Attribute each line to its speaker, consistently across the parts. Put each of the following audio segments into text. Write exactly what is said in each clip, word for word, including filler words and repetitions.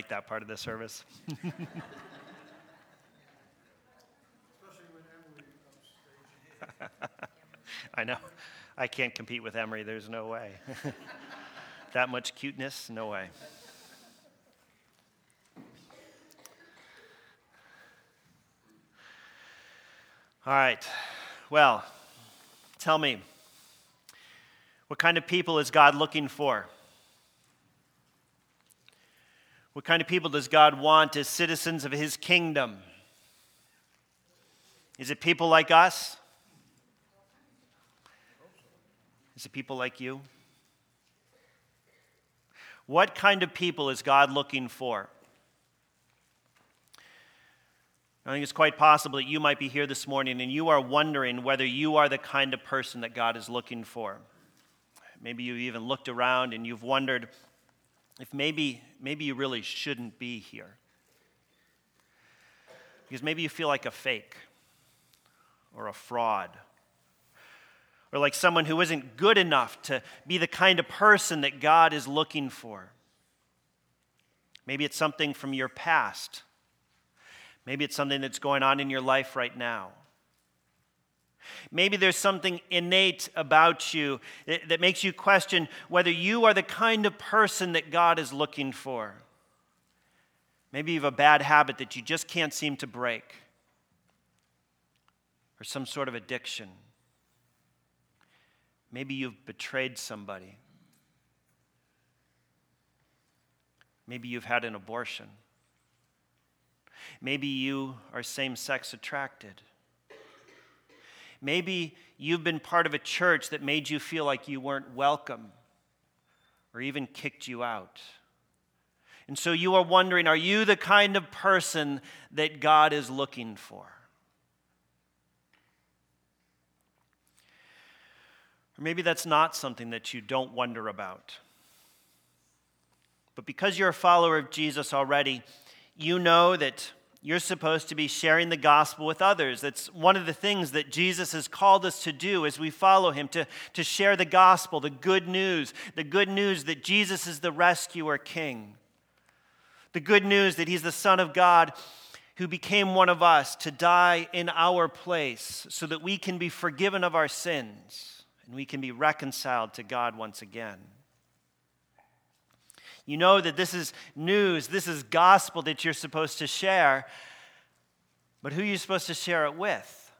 Speaker 1: like that part of the service.
Speaker 2: Especially when Emily comes stage.
Speaker 1: I know. I can't compete with Emery. There's no way. That much cuteness? No way. All right. Well, tell me, what kind of people is God looking for? What kind of people does God want as citizens of his kingdom? Is it people like us? Is it people like you? What kind of people is God looking for? I think it's quite possible that you might be here this morning and you are wondering whether you are the kind of person that God is looking for. Maybe you've even looked around and you've wondered if maybe, maybe you really shouldn't be here. Because maybe you feel like a fake or a fraud, or like someone who isn't good enough to be the kind of person that God is looking for. Maybe it's something from your past. Maybe it's something that's going on in your life right now. Maybe there's something innate about you that makes you question whether you are the kind of person that God is looking for. Maybe you have a bad habit that you just can't seem to break, or some sort of addiction. Maybe you've betrayed somebody. Maybe you've had an abortion. Maybe you are same-sex attracted. Maybe you've been part of a church that made you feel like you weren't welcome or even kicked you out. And so you are wondering, are you the kind of person that God is looking for? Or maybe that's not something that you don't wonder about. But because you're a follower of Jesus already, you know that you're supposed to be sharing the gospel with others. That's one of the things that Jesus has called us to do as we follow him, to, to share the gospel, the good news, the good news that Jesus is the rescuer king, the good news that he's the Son of God who became one of us to die in our place so that we can be forgiven of our sins and we can be reconciled to God once again. You know that this is news, this is gospel that you're supposed to share, but who are you supposed to share it with?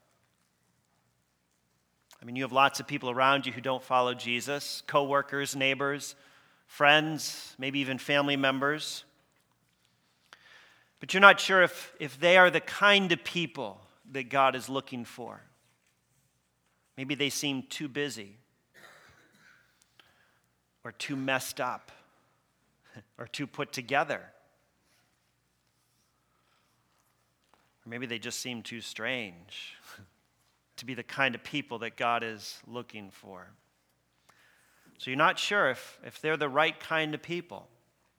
Speaker 1: I mean, you have lots of people around you who don't follow Jesus, coworkers, neighbors, friends, maybe even family members. But you're not sure if, if they are the kind of people that God is looking for. Maybe they seem too busy or too messed up, or too put together. Or maybe they just seem too strange to be the kind of people that God is looking for. So you're not sure if, if they're the right kind of people.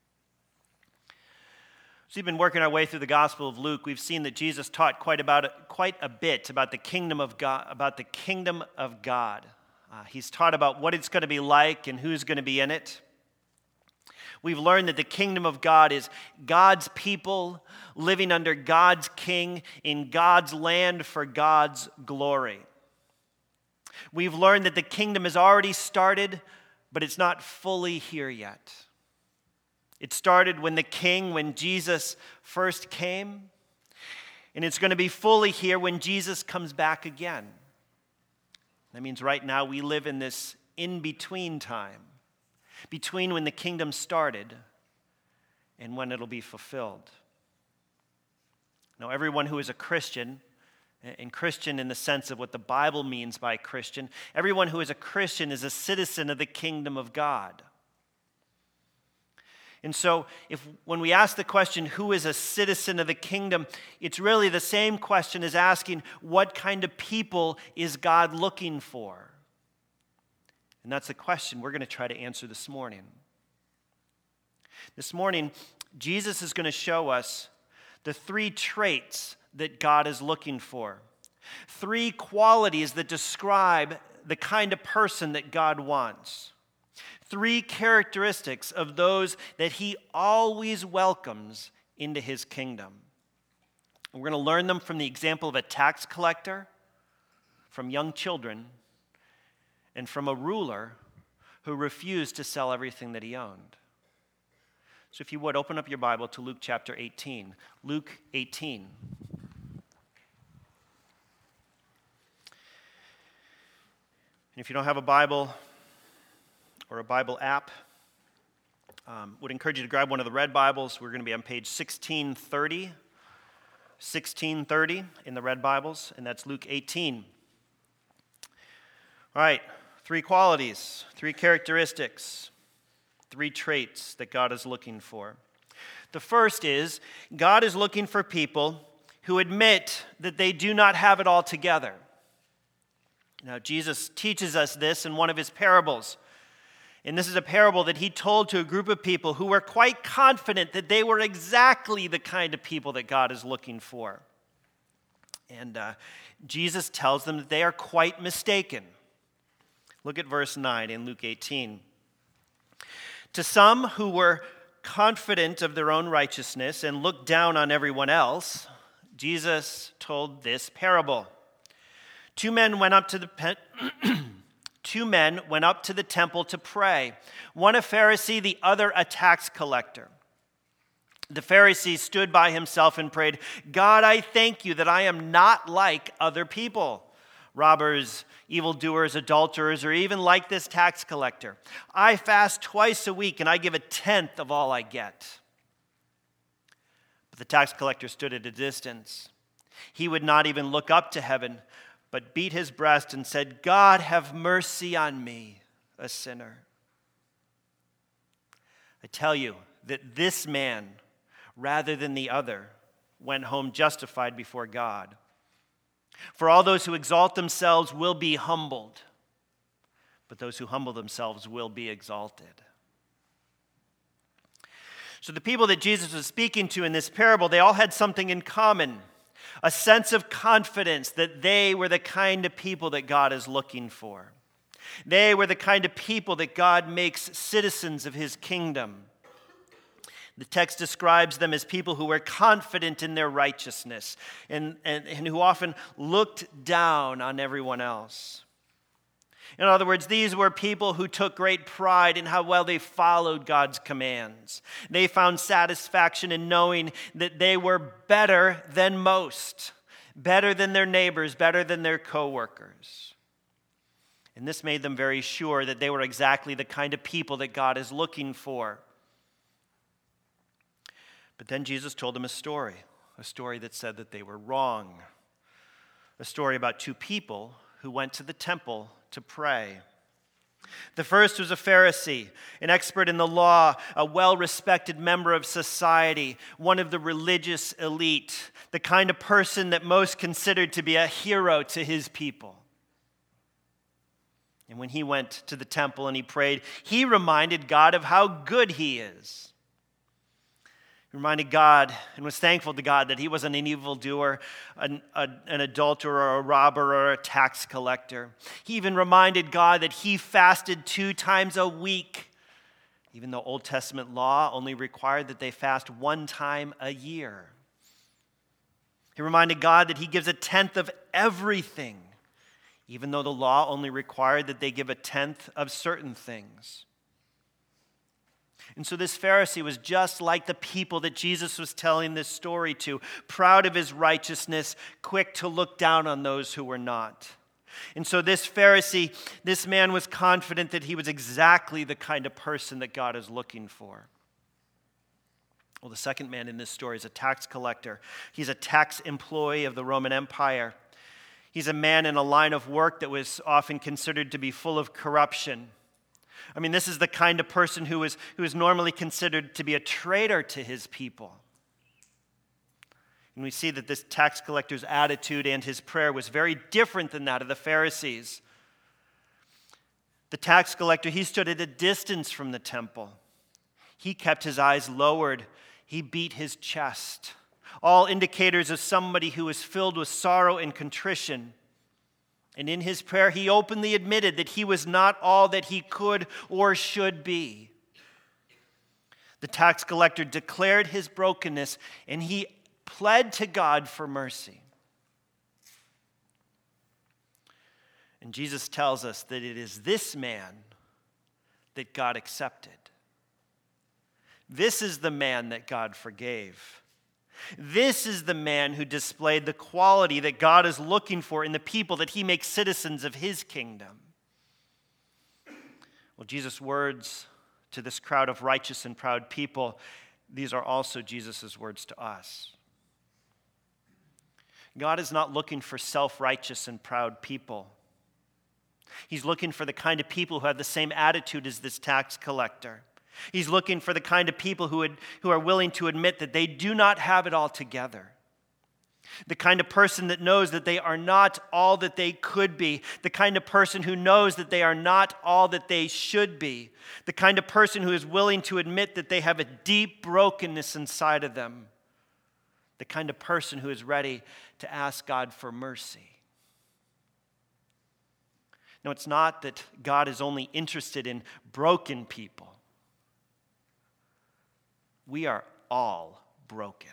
Speaker 1: So we've been working our way through the Gospel of Luke. We've seen that Jesus taught quite about quite a bit about the kingdom of God, about the kingdom of God. Uh, he's taught about what it's going to be like and who's going to be in it. We've learned that the kingdom of God is God's people living under God's king in God's land for God's glory. We've learned that the kingdom has already started, but it's not fully here yet. It started when the king, when Jesus first came, and it's going to be fully here when Jesus comes back again. That means right now we live in this in-between time, between when the kingdom started and when it'll be fulfilled. Now, everyone who is a Christian, and Christian in the sense of what the Bible means by Christian, everyone who is a Christian is a citizen of the kingdom of God. And so, if when we ask the question, who is a citizen of the kingdom, it's really the same question as asking, what kind of people is God looking for? And that's the question we're going to try to answer this morning. This morning, Jesus is going to show us the three traits that God is looking for. Three qualities that describe the kind of person that God wants. Three characteristics of those that he always welcomes into his kingdom. We're going to learn them from the example of a tax collector, from young children, and from a ruler who refused to sell everything that he owned. So if you would, open up your Bible to Luke chapter eighteen. Luke eighteen. And if you don't have a Bible or a Bible app, um, would encourage you to grab one of the red Bibles. We're going to be on page sixteen thirty. sixteen thirty in the red Bibles, and that's Luke eighteen. All right, three qualities, three characteristics, three traits that God is looking for. The first is God is looking for people who admit that they do not have it all together. Now, Jesus teaches us this in one of his parables. And this is a parable that he told to a group of people who were quite confident that they were exactly the kind of people that God is looking for. And uh, Jesus tells them that they are quite mistaken. Look at verse nine in Luke eighteen. To some who were confident of their own righteousness and looked down on everyone else, Jesus told this parable. Two men went up to the pen- Two men went up to the temple to pray, one a Pharisee, the other a tax collector. The Pharisee stood by himself and prayed, God, I thank you that I am not like other people, robbers, evildoers, adulterers, or even like this tax collector. I fast twice a week and I give a tenth of all I get. But the tax collector stood at a distance. He would not even look up to heaven, but beat his breast and said, God, have mercy on me, a sinner. I tell you that this man, rather than the other, went home justified before God. For all those who exalt themselves will be humbled, but those who humble themselves will be exalted. So the people that Jesus was speaking to in this parable, they all had something in common. A sense of confidence that they were the kind of people that God is looking for. They were the kind of people that God makes citizens of his kingdom. The text describes them as people who were confident in their righteousness and, and, and who often looked down on everyone else. In other words, these were people who took great pride in how well they followed God's commands. They found satisfaction in knowing that they were better than most, better than their neighbors, better than their coworkers. And this made them very sure that they were exactly the kind of people that God is looking for. But then Jesus told them a story, a story that said that they were wrong, a story about two people who went to the temple to pray. The first was a Pharisee, an expert in the law, a well-respected member of society, one of the religious elite, the kind of person that most considered to be a hero to his people. And when he went to the temple and he prayed, he reminded God of how good he is. He reminded God and was thankful to God that he wasn't an evildoer, an, a, an adulterer, or a robber, or a tax collector. He even reminded God that he fasted two times a week, even though Old Testament law only required that they fast one time a year. He reminded God that he gives a tenth of everything, even though the law only required that they give a tenth of certain things. And so this Pharisee was just like the people that Jesus was telling this story to, proud of his righteousness, quick to look down on those who were not. And so this Pharisee, this man was confident that he was exactly the kind of person that God is looking for. Well, the second man in this story is a tax collector. He's a tax employee of the Roman Empire. He's a man in a line of work that was often considered to be full of corruption. I mean, this is the kind of person who is, who is normally considered to be a traitor to his people. And we see that this tax collector's attitude and his prayer was very different than that of the Pharisees. The tax collector, he stood at a distance from the temple. He kept his eyes lowered. He beat his chest. All indicators of somebody who was filled with sorrow and contrition. And in his prayer, he openly admitted that he was not all that he could or should be. The tax collector declared his brokenness, and he pled to God for mercy. And Jesus tells us that it is this man that God accepted. This is the man that God forgave. This is the man who displayed the quality that God is looking for in the people that he makes citizens of his kingdom. Well, Jesus' words to this crowd of righteous and proud people, these are also Jesus' words to us. God is not looking for self-righteous and proud people. He's looking for the kind of people who have the same attitude as this tax collector. He's looking for the kind of people who, would, who are willing to admit that they do not have it all together. The kind of person that knows that they are not all that they could be. The kind of person who knows that they are not all that they should be. The kind of person who is willing to admit that they have a deep brokenness inside of them. The kind of person who is ready to ask God for mercy. Now, it's not that God is only interested in broken people. We are all broken.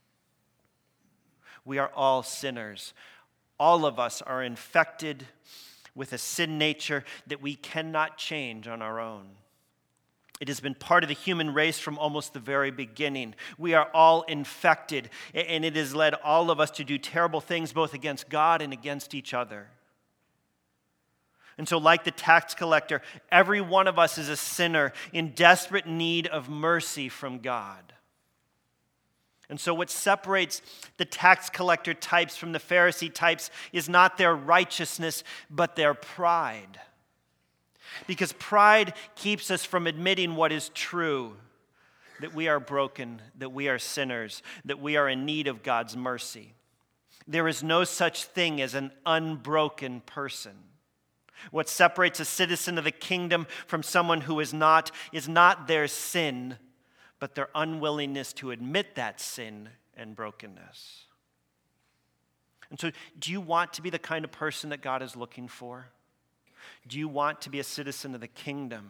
Speaker 1: We are all sinners. All of us are infected with a sin nature that we cannot change on our own. It has been part of the human race from almost the very beginning. We are all infected, and it has led all of us to do terrible things both against God and against each other. And so, like the tax collector, every one of us is a sinner in desperate need of mercy from God. And so what separates the tax collector types from the Pharisee types is not their righteousness, but their pride. Because pride keeps us from admitting what is true, that we are broken, that we are sinners, that we are in need of God's mercy. There is no such thing as an unbroken person. What separates a citizen of the kingdom from someone who is not is not their sin, but their unwillingness to admit that sin and brokenness. And so, do you want to be the kind of person that God is looking for? Do you want to be a citizen of the kingdom?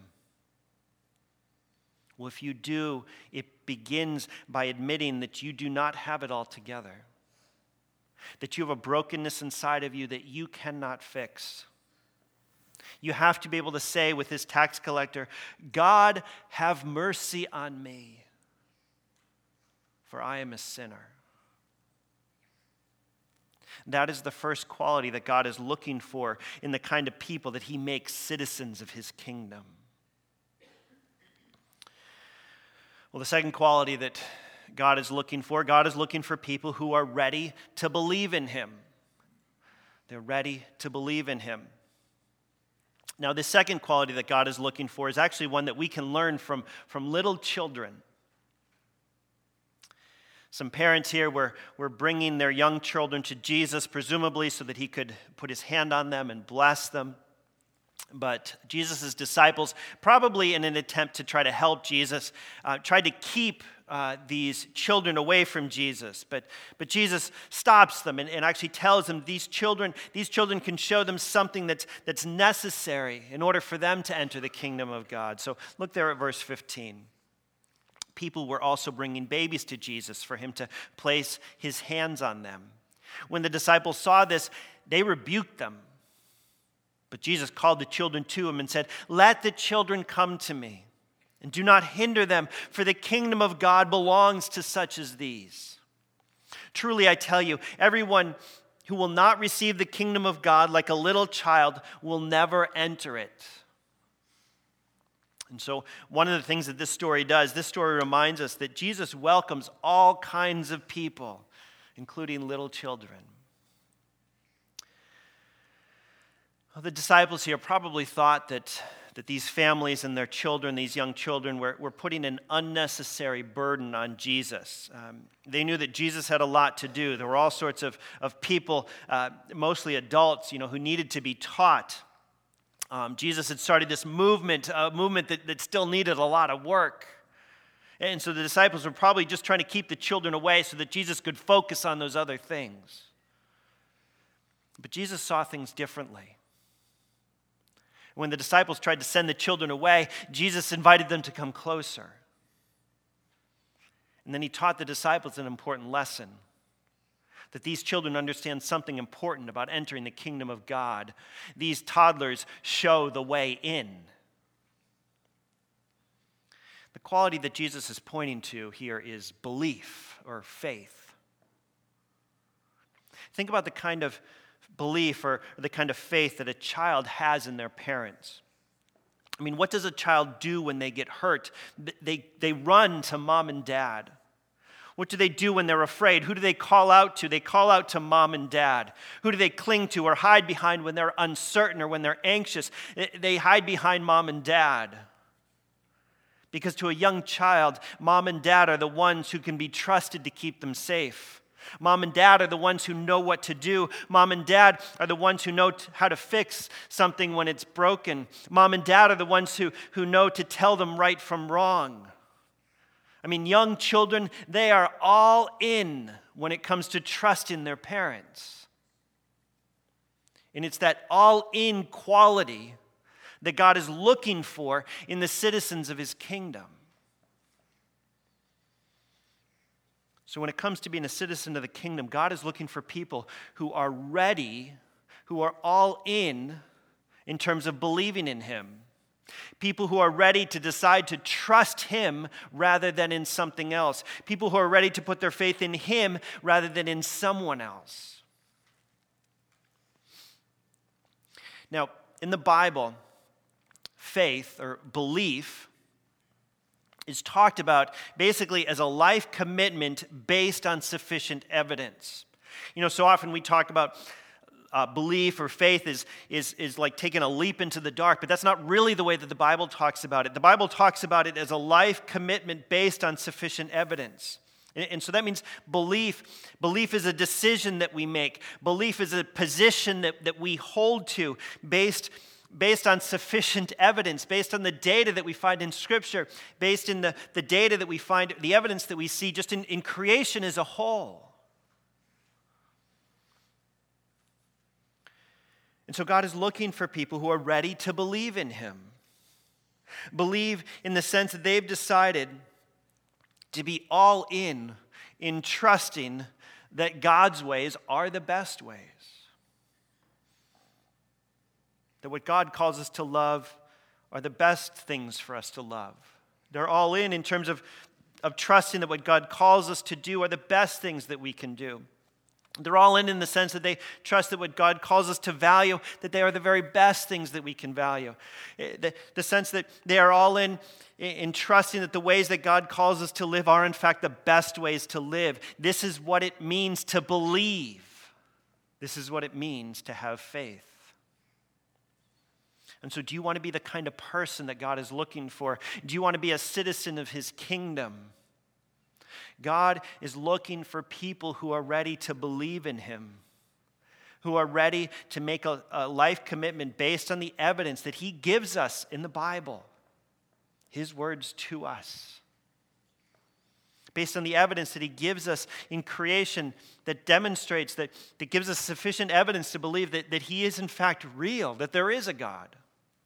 Speaker 1: Well, if you do, it begins by admitting that you do not have it all together, that you have a brokenness inside of you that you cannot fix. You have to be able to say with this tax collector, God, have mercy on me, for I am a sinner. That is the first quality that God is looking for in the kind of people that he makes citizens of his kingdom. Well, the second quality that God is looking for, God is looking for people who are ready to believe in him. They're ready to believe in him. Now, the second quality that God is looking for is actually one that we can learn from, from little children. Some parents here were, were bringing their young children to Jesus, presumably so that he could put his hand on them and bless them. But Jesus' disciples, probably in an attempt to try to help Jesus, uh, tried to keep uh, these children away from Jesus. But, but Jesus stops them and, and actually tells them these children, these children can show them something that's, that's necessary in order for them to enter the kingdom of God. So look there at verse fifteen. People were also bringing babies to Jesus for him to place his hands on them. When the disciples saw this, they rebuked them. But Jesus called the children to him and said, "Let the children come to me, and do not hinder them, for the kingdom of God belongs to such as these. Truly, I tell you, everyone who will not receive the kingdom of God like a little child will never enter it." And so one of the things that this story does, this story reminds us that Jesus welcomes all kinds of people, including little children. Well, the disciples here probably thought that, that these families and their children, these young children, were, were putting an unnecessary burden on Jesus. Um, they knew that Jesus had a lot to do. There were all sorts of, of people, uh, mostly adults, you know, who needed to be taught. Um, Jesus had started this movement, a movement that, that still needed a lot of work. And so the disciples were probably just trying to keep the children away so that Jesus could focus on those other things. But Jesus saw things differently. When the disciples tried to send the children away, Jesus invited them to come closer. And then he taught the disciples an important lesson, that these children understand something important about entering the kingdom of God. These toddlers show the way in. The quality that Jesus is pointing to here is belief or faith. Think about the kind of belief or the kind of faith that a child has in their parents. I mean, what does a child do when they get hurt? They, they run to mom and dad. What do they do when they're afraid? Who do they call out to? They call out to mom and dad. Who do they cling to or hide behind when they're uncertain or when they're anxious? They hide behind mom and dad. Because to a young child, mom and dad are the ones who can be trusted to keep them safe. Mom and dad are the ones who know what to do. Mom and dad are the ones who know t- how to fix something when it's broken. Mom and dad are the ones who, who know to tell them right from wrong. I mean, young children, they are all in when it comes to trusting their parents. And it's that all-in quality that God is looking for in the citizens of his kingdom. So when it comes to being a citizen of the kingdom, God is looking for people who are ready, who are all in in terms of believing in him. People who are ready to decide to trust him rather than in something else. People who are ready to put their faith in him rather than in someone else. Now, in the Bible, faith or belief is talked about basically as a life commitment based on sufficient evidence. You know, so often we talk about uh, belief or faith is, is, is like taking a leap into the dark, but that's not really the way that the Bible talks about it. The Bible talks about it as a life commitment based on sufficient evidence. And, and so that means belief, belief is a decision that we make. Belief is a position that, that we hold to based based on sufficient evidence, based on the data that we find in Scripture, based in the, the data that we find, the evidence that we see just in, in creation as a whole. And so God is looking for people who are ready to believe in him. Believe in the sense that they've decided to be all in, in trusting that God's ways are the best ways. That what God calls us to love are the best things for us to love. They're all in in terms of, of trusting that what God calls us to do are the best things that we can do. They're all in in the sense that they trust that what God calls us to value, that they are the very best things that we can value. The, the sense that they are all in, in trusting that the ways that God calls us to live are in fact the best ways to live. This is what it means to believe. This is what it means to have faith. And so do you want to be the kind of person that God is looking for? Do you want to be a citizen of his kingdom? God is looking for people who are ready to believe in him, who are ready to make a, a life commitment based on the evidence that he gives us in the Bible, his words to us. Based on the evidence that he gives us in creation that demonstrates, that, that gives us sufficient evidence to believe that, that he is in fact real, that there is a God.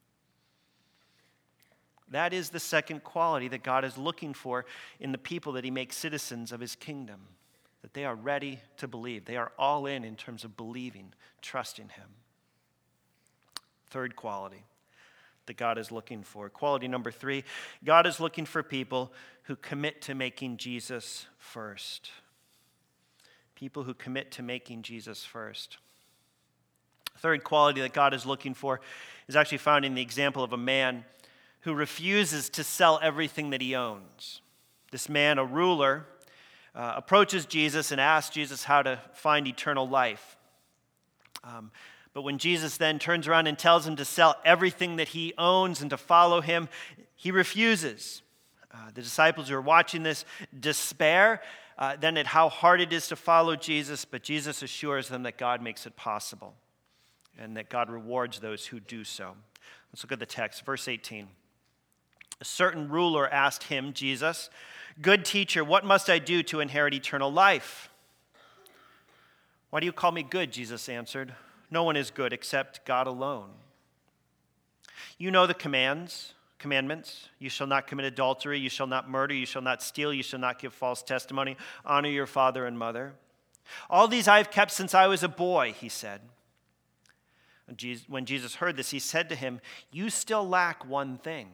Speaker 1: That is the second quality that God is looking for in the people that he makes citizens of his kingdom. That they are ready to believe. They are all in in terms of believing, trusting him. Third quality that God is looking for. Quality number three, God is looking for people who commit to making Jesus first. People who commit to making Jesus first. Third quality that God is looking for is actually found in the example of a man who refuses to sell everything that he owns. This man, a ruler, uh, approaches Jesus and asks Jesus how to find eternal life. Um, but when Jesus then turns around and tells him to sell everything that he owns and to follow him, he refuses. Uh, the disciples who are watching this despair uh, then at how hard it is to follow Jesus, but Jesus assures them that God makes it possible and that God rewards those who do so. Let's look at the text, verse eighteen. A certain ruler asked him, Jesus, "Good teacher, what must I do to inherit eternal life?" "Why do you call me good?" Jesus answered. No one is good except God alone. You know the commands, commandments. You shall not commit adultery. You shall not murder. You shall not steal. You shall not give false testimony. Honor your father and mother. All these I have kept since I was a boy, he said. When Jesus heard this, he said to him, you still lack one thing.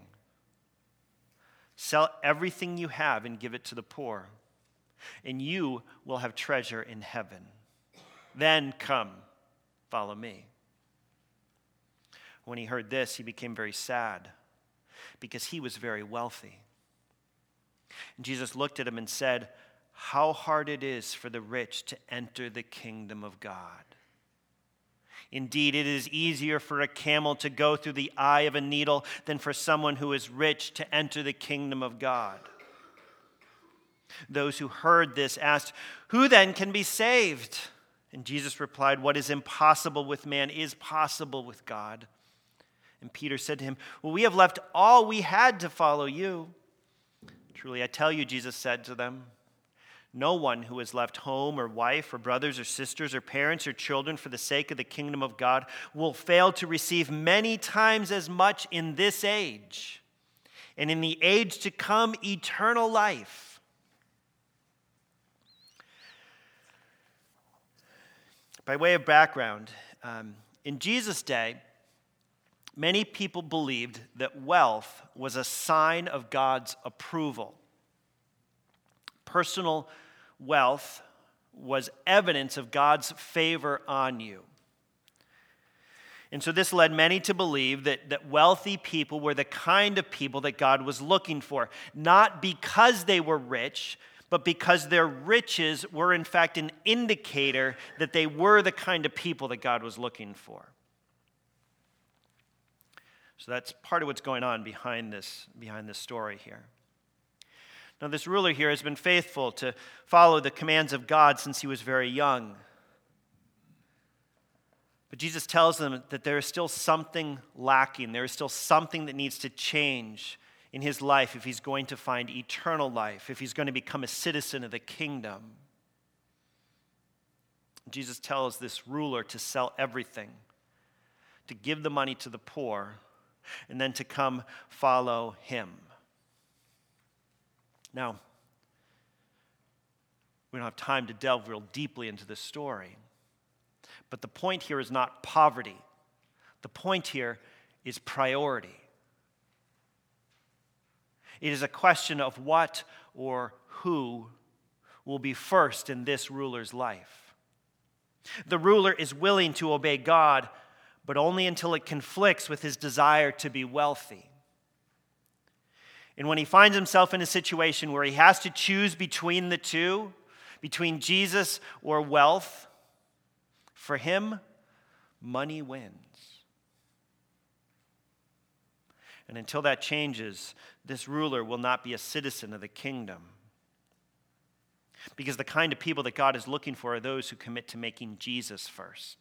Speaker 1: Sell everything you have and give it to the poor, and you will have treasure in heaven. Then come, follow me. When he heard this, he became very sad, because he was very wealthy. And Jesus looked at him and said, how hard it is for the rich to enter the kingdom of God. Indeed, it is easier for a camel to go through the eye of a needle than for someone who is rich to enter the kingdom of God. Those who heard this asked, who then can be saved? And Jesus replied, what is impossible with man is possible with God. And Peter said to him, well, we have left all we had to follow you. Truly, I tell you, Jesus said to them, no one who has left home or wife or brothers or sisters or parents or children for the sake of the kingdom of God will fail to receive many times as much in this age, and in the age to come, eternal life. By way of background, um, in Jesus' day, many people believed that wealth was a sign of God's approval. Personal wealth was evidence of God's favor on you. And so this led many to believe that, that wealthy people were the kind of people that God was looking for, not because they were rich, but because their riches were in fact an indicator that they were the kind of people that God was looking for. So that's part of what's going on behind this, behind this story here. Now, this ruler here has been faithful to follow the commands of God since he was very young. But Jesus tells them that there is still something lacking. There is still something that needs to change in his life if he's going to find eternal life, if he's going to become a citizen of the kingdom. Jesus tells this ruler to sell everything, to give the money to the poor, and then to come follow him. Now, we don't have time to delve real deeply into this story, but the point here is not poverty. The point here is priority. It is a question of what or who will be first in this ruler's life. The ruler is willing to obey God, but only until it conflicts with his desire to be wealthy. And when he finds himself in a situation where he has to choose between the two, between Jesus or wealth, for him, money wins. And until that changes, this ruler will not be a citizen of the kingdom. Because the kind of people that God is looking for are those who commit to making Jesus first.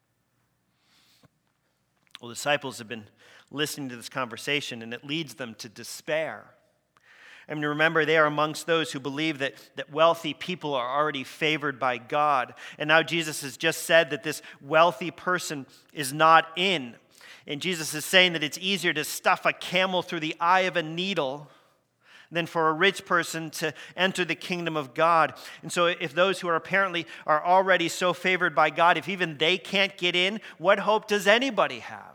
Speaker 1: Well, the disciples have been listening to this conversation, and it leads them to despair. I mean, remember, they are amongst those who believe that, that wealthy people are already favored by God. And now Jesus has just said that this wealthy person is not in. And Jesus is saying that it's easier to stuff a camel through the eye of a needle than for a rich person to enter the kingdom of God. And so if those who are apparently are already so favored by God, if even they can't get in, what hope does anybody have?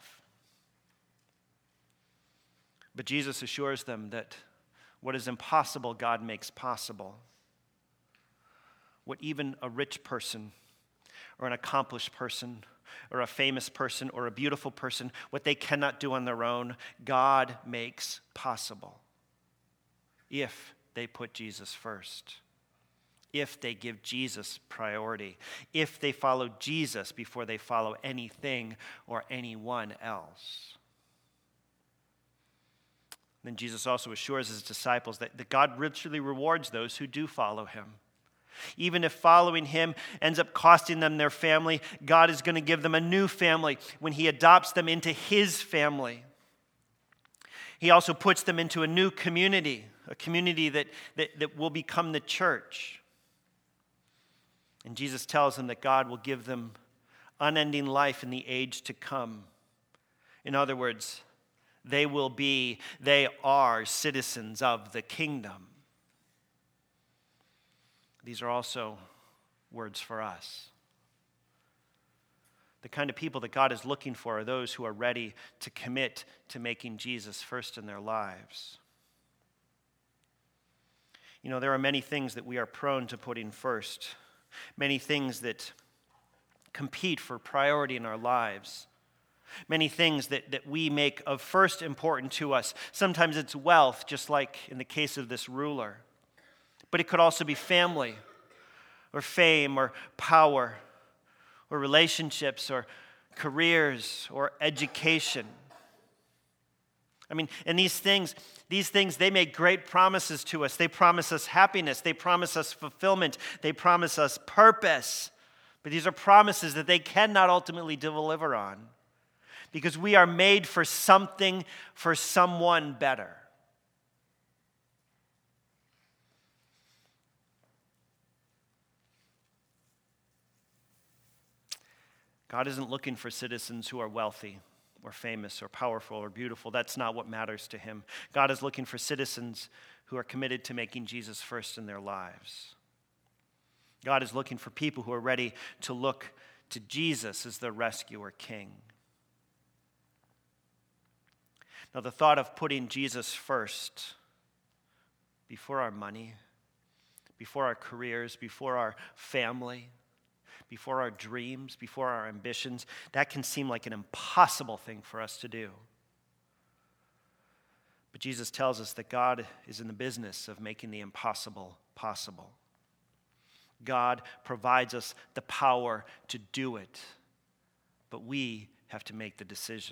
Speaker 1: But Jesus assures them that what is impossible, God makes possible. What even a rich person or an accomplished person or a famous person or a beautiful person, what they cannot do on their own, God makes possible. If they put Jesus first, if they give Jesus priority, if they follow Jesus before they follow anything or anyone else. Then Jesus also assures his disciples that, that God richly rewards those who do follow him. Even if following him ends up costing them their family, God is going to give them a new family when he adopts them into his family. He also puts them into a new community, a community that, that, that will become the church. And Jesus tells them that God will give them unending life in the age to come. In other words, they will be, they are citizens of the kingdom. These are also words for us. The kind of people that God is looking for are those who are ready to commit to making Jesus first in their lives. You know, there are many things that we are prone to putting first, many things that compete for priority in our lives, many things that, that we make of first important to us. Sometimes it's wealth, just like in the case of this ruler, but it could also be family or fame or power, or relationships, or careers, or education. I mean, and these things, these things, they make great promises to us. They promise us happiness. They promise us fulfillment. They promise us purpose. But these are promises that they cannot ultimately deliver on, because we are made for something, for someone better. God isn't looking for citizens who are wealthy or famous or powerful or beautiful. That's not what matters to him. God is looking for citizens who are committed to making Jesus first in their lives. God is looking for people who are ready to look to Jesus as their rescuer king. Now, the thought of putting Jesus first before our money, before our careers, before our family, before our dreams, before our ambitions, that can seem like an impossible thing for us to do. But Jesus tells us that God is in the business of making the impossible possible. God provides us the power to do it, but we have to make the decision.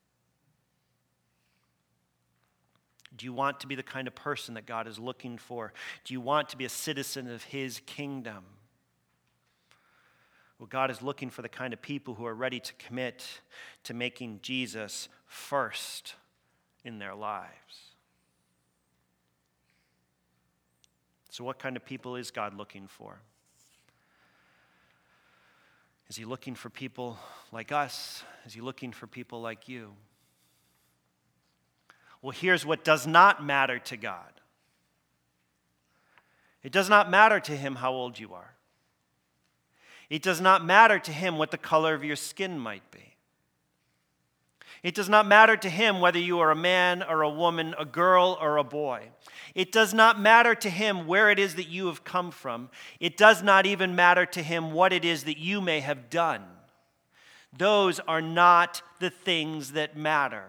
Speaker 1: Do you want to be the kind of person that God is looking for? Do you want to be a citizen of his kingdom? Well, God is looking for the kind of people who are ready to commit to making Jesus first in their lives. So what kind of people is God looking for? Is he looking for people like us? Is he looking for people like you? Well, here's what does not matter to God. It does not matter to him how old you are. It does not matter to him what the color of your skin might be. It does not matter to him whether you are a man or a woman, a girl or a boy. It does not matter to him where it is that you have come from. It does not even matter to him what it is that you may have done. Those are not the things that matter.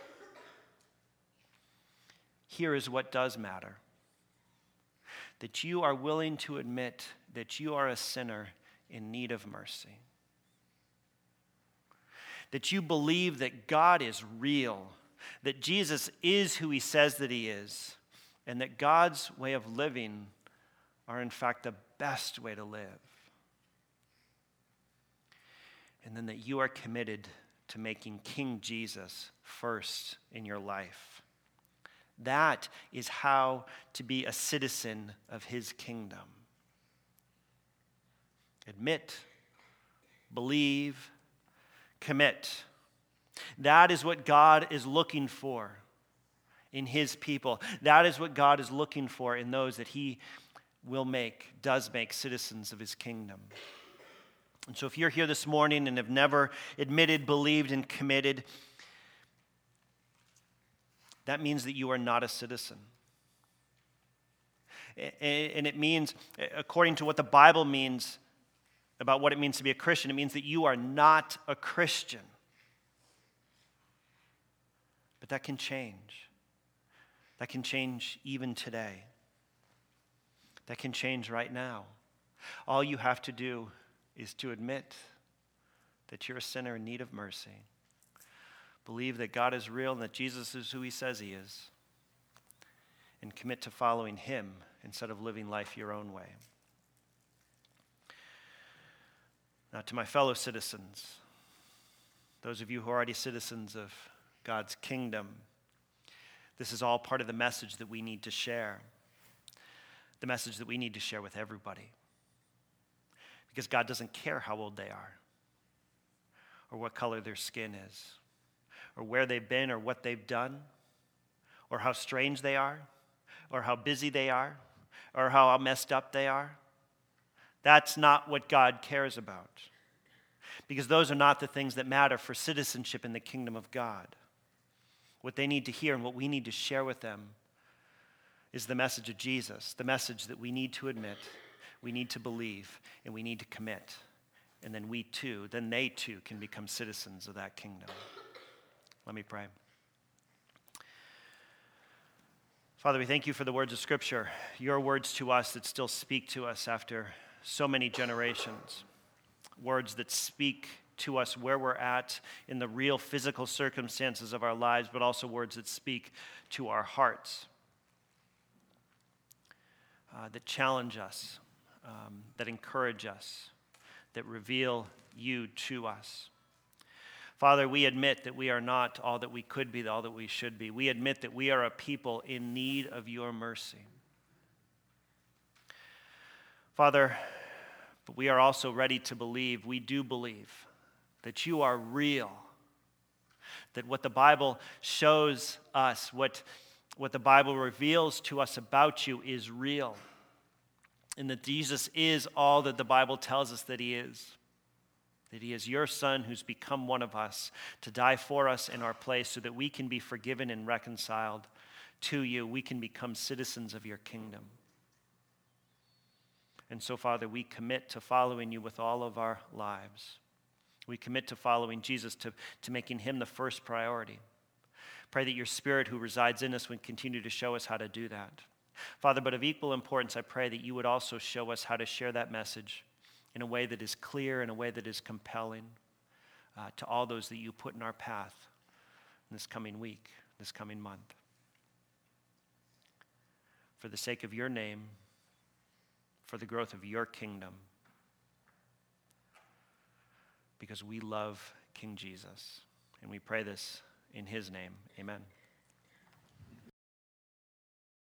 Speaker 1: Here is what does matter: that you are willing to admit that you are a sinner in need of mercy. That you believe that God is real, that Jesus is who he says that he is, and that God's way of living are in fact the best way to live. And then that you are committed to making King Jesus first in your life. That is how to be a citizen of his kingdom. Admit, believe, commit. That is what God is looking for in his people. That is what God is looking for in those that he will make, does make citizens of his kingdom. And so if you're here this morning and have never admitted, believed, and committed, that means that you are not a citizen. And it means, according to what the Bible means about what it means to be a Christian, it means that you are not a Christian. But that can change. That can change even today. That can change right now. All you have to do is to admit that you're a sinner in need of mercy. Believe that God is real and that Jesus is who he says he is. And commit to following him instead of living life your own way. Now, to my fellow citizens, those of you who are already citizens of God's kingdom, this is all part of the message that we need to share. The message that we need to share with everybody. Because God doesn't care how old they are. or what color their skin is, or where they've been, or what they've done, or how strange they are, or how busy they are, or how messed up they are. That's not what God cares about, because those are not the things that matter for citizenship in the kingdom of God. What they need to hear and what we need to share with them is the message of Jesus, the message that we need to admit, we need to believe, and we need to commit. And then we too, then they too can become citizens of that kingdom. Let me pray. Father, we thank you for the words of Scripture, your words to us that still speak to us after so many generations, words that speak to us where we're at in the real physical circumstances of our lives, but also words that speak to our hearts, uh, that challenge us, um, that encourage us, that reveal you to us. Father, we admit that we are not all that we could be, all that we should be. We admit that we are a people in need of your mercy. Father, but we are also ready to believe, we do believe, that you are real, that what the Bible shows us, what, what the Bible reveals to us about you is real, and that Jesus is all that the Bible tells us that he is. That he is your Son who's become one of us to die for us in our place so that we can be forgiven and reconciled to you. We can become citizens of your kingdom. And so, Father, we commit to following you with all of our lives. We commit to following Jesus, to, to making him the first priority. Pray that your Spirit who resides in us would continue to show us how to do that. Father, but of equal importance, I pray that you would also show us how to share that message in a way that is clear, in a way that is compelling uh, to all those that you put in our path in this coming week, this coming month. For the sake of your name, for the growth of your kingdom, because we love King Jesus. And we pray this in his name. Amen.